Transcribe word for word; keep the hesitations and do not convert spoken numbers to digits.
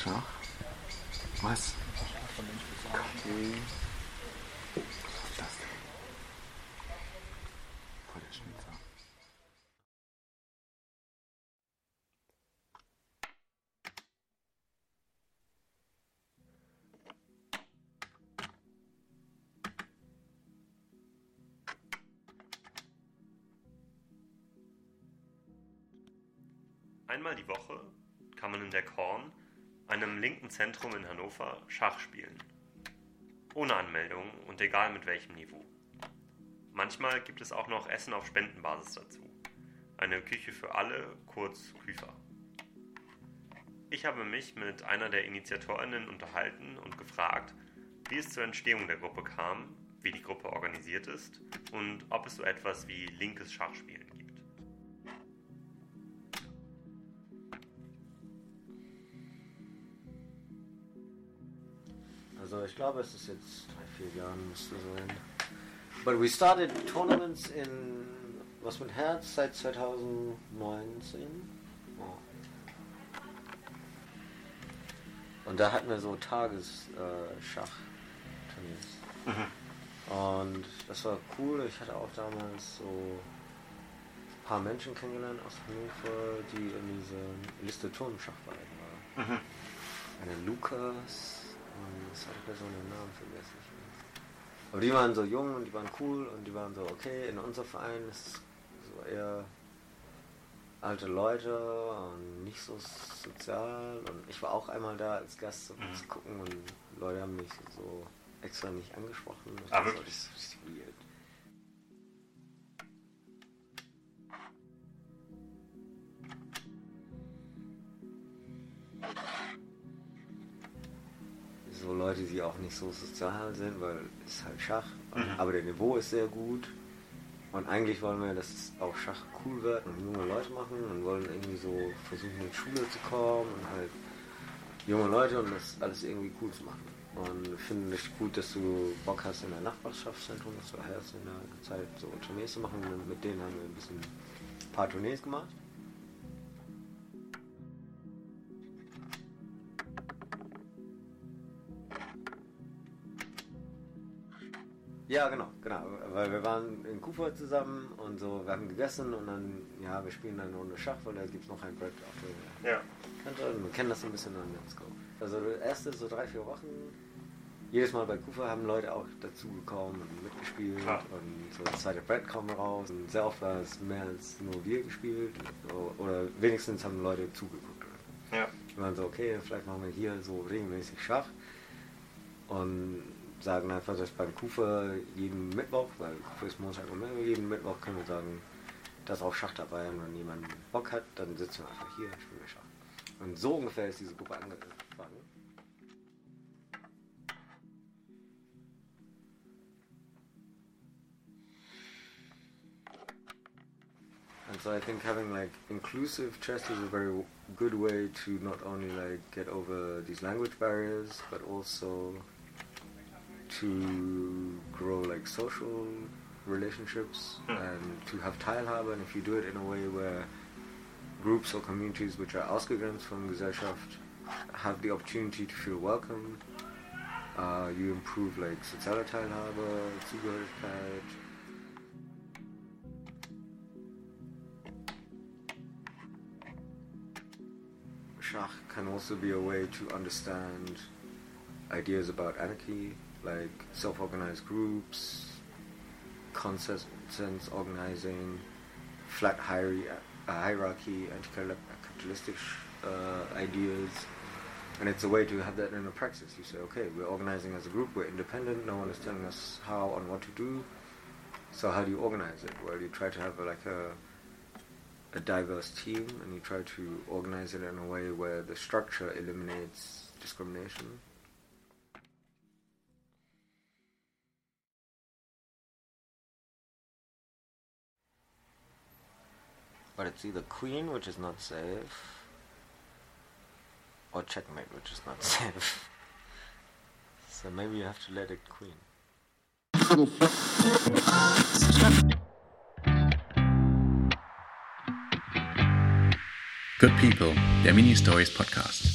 Schach? Was? Okay. Was ist das denn? Voll der Schnitzer. Einmal die Woche kann man in der Korn, einem linken Zentrum in Hannover, Schach spielen. Ohne Anmeldung und egal mit welchem Niveau. Manchmal gibt es auch noch Essen auf Spendenbasis dazu. Eine Küche für alle, kurz Küfer. Ich habe mich mit einer der InitiatorInnen unterhalten und gefragt, wie es zur Entstehung der Gruppe kam, wie die Gruppe organisiert ist und ob es so etwas wie linkes Schachspielen gibt. Also ich glaube, es ist jetzt drei, vier Jahre müsste sein. But we started tournaments in, was mit Herz, seit zwanzig neunzehn. Oh. Und da hatten wir so Tagesschach-Turniers. Äh, mhm. Und das war cool. Ich hatte auch damals so ein paar Menschen kennengelernt aus Hannover, die in dieser Liste Turnschach waren. Mhm. Eine Lukas. Das hatte ich so einen Namen vergessen. Aber die waren so jung und die waren cool und die waren so, okay, in unserem Verein ist so eher alte Leute und nicht so sozial. Und ich war auch einmal da als Gast, um mhm. zu gucken, und Leute haben mich so extra nicht angesprochen. Das Aber war so richtig weird. So Leute, die auch nicht so sozial sind, weil es ist halt Schach, mhm. aber der Niveau ist sehr gut. Und eigentlich wollen wir, dass auch Schach cool wird und junge Leute machen und wollen irgendwie so versuchen, in die Schule zu kommen und halt junge Leute und das alles irgendwie cool zu machen. Und finde ich gut, dass du Bock hast, in der Nachbarschaftszentrum, dass du hast in der Zeit so Tournees zu machen. Und mit denen haben wir ein bisschen ein paar Tournees gemacht. Ja, genau, genau, weil wir waren in Kufa zusammen und so, wir haben gegessen und dann, ja, wir spielen dann eine Runde Schach, weil da gibt es noch ein Brett auf der ja. Kante und wir kennen das ein bisschen an Let's Go. Also das erste so drei, vier Wochen, jedes Mal bei Kufa haben Leute auch dazugekommen und mitgespielt ja. und so das zweite Brett kam raus und sehr oft war es mehr als nur wir gespielt oder wenigstens haben Leute zugeguckt. Ja. Wir waren so, okay, vielleicht machen wir hier so regelmäßig Schach und sagen einfach, dass beim Kufa jeden Mittwoch, weil Kufa ist Montag und Mittwoch, jeden Mittwoch können wir sagen, dass auch Schach dabei und wenn jemand Bock hat, dann sitzen wir einfach hier und spielen wir Schach. Und so ungefähr ist diese Gruppe angefangen. And so I think having like inclusive chess is a very good way to not only like get over these language barriers, but also to grow like social relationships hmm. and to have Teilhabe, and if you do it in a way where groups or communities which are ausgegrenzt from Gesellschaft have the opportunity to feel welcome, uh, you improve like soziale Teilhabe, Zugehörigkeit. Schach can also be a way to understand ideas about anarchy, like self-organized groups, consensus organizing, flat hierarchy, hierarchy anti-capitalistic uh, ideas, and it's a way to have that in a praxis. You say, okay, we're organizing as a group, we're independent, no one is telling us how and what to do, so how do you organize it? Well, you try to have a, like a, a diverse team, and you try to organize it in a way where the structure eliminates discrimination. But it's either queen, which is not safe, or checkmate, which is not safe. So maybe you have to let it queen. Good People, der Mini-Stories Podcast.